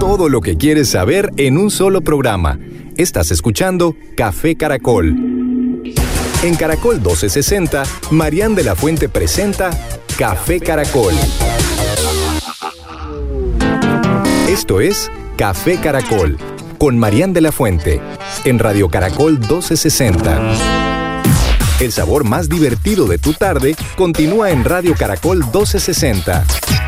Todo lo que quieres saber en un solo programa. Estás escuchando Café Caracol. En Caracol 1260, Marián de la Fuente presenta Café Caracol. Esto es Café Caracol, con Marián de la Fuente, en Radio Caracol 1260. El sabor más divertido de tu tarde continúa en Radio Caracol 1260.